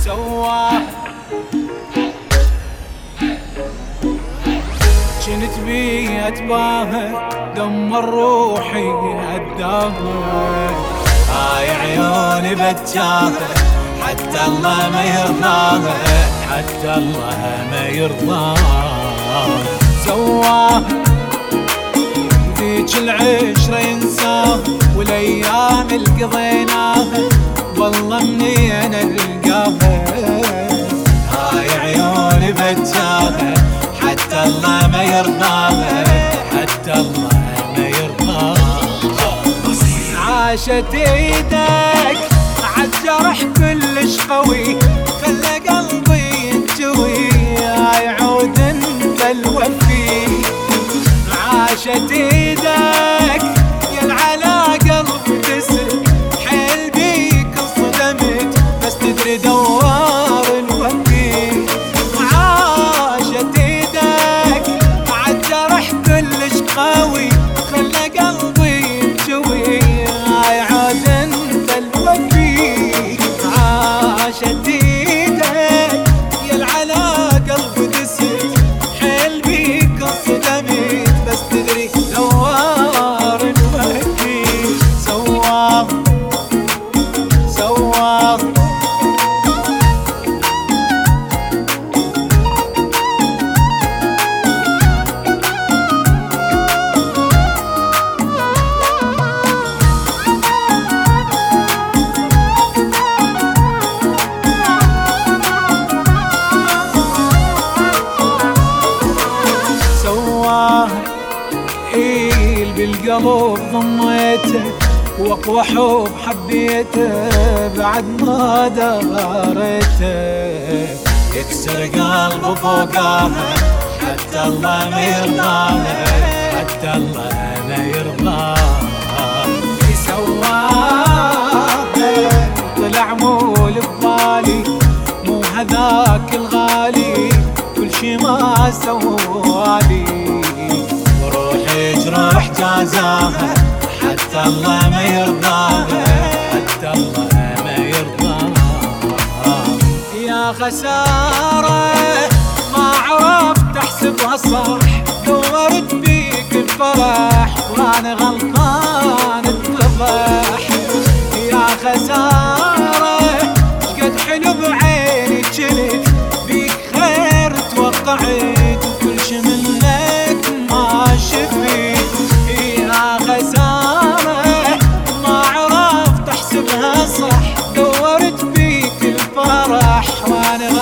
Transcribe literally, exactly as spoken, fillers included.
سواها جنت بي اتباهى دمر روحي هداها هاي عيوني بتجاهى حتى الله ما يرضاها حتى الله ما يرضاها سواها ذيك العشرة ينساها والايام اللي قضيناها والله منين القاها هاي عيوني بتجاهى حتى الله ما يرضاها حتى الله ما يرضاها عاشت ايدك عالجرح كلش قوي خلى قلبي ينجوي يعود انت الوفي عاشت ايدك يا على قلب تسل حيل بيك صدمت بس تدري دوار الوفي عاشت ايدك عالجرح كلش قوي خلى قلبي ينجوي يعود انت الوفي عاشت ايدك يا على قلب تسل حيل بيك صدمت بس تدري دوار الوفي سواها سواها إيل بالقلب ضميته واقوى حب حبيته بعد ما دارته يكسر قلب فوقاها حتى الله ما يرضاها حتى الله ما يرضاها سواها طلع مول ببالي مو هذاك الغالي كل شي ما سوالي وروحي جرح جازاها حتى الله ما يرضاها حتى الله ما يرضاها يا خسارة ما عرفت احسبها صح دورت بيك الفرح وانا غلطان اتضح يا خسارة شقد حلو بعيني جنت بيك خير توقعت وكل شي منك ما شفيت يا خسارة ما عرفت احسبها صح دورت بيك الفرح وانا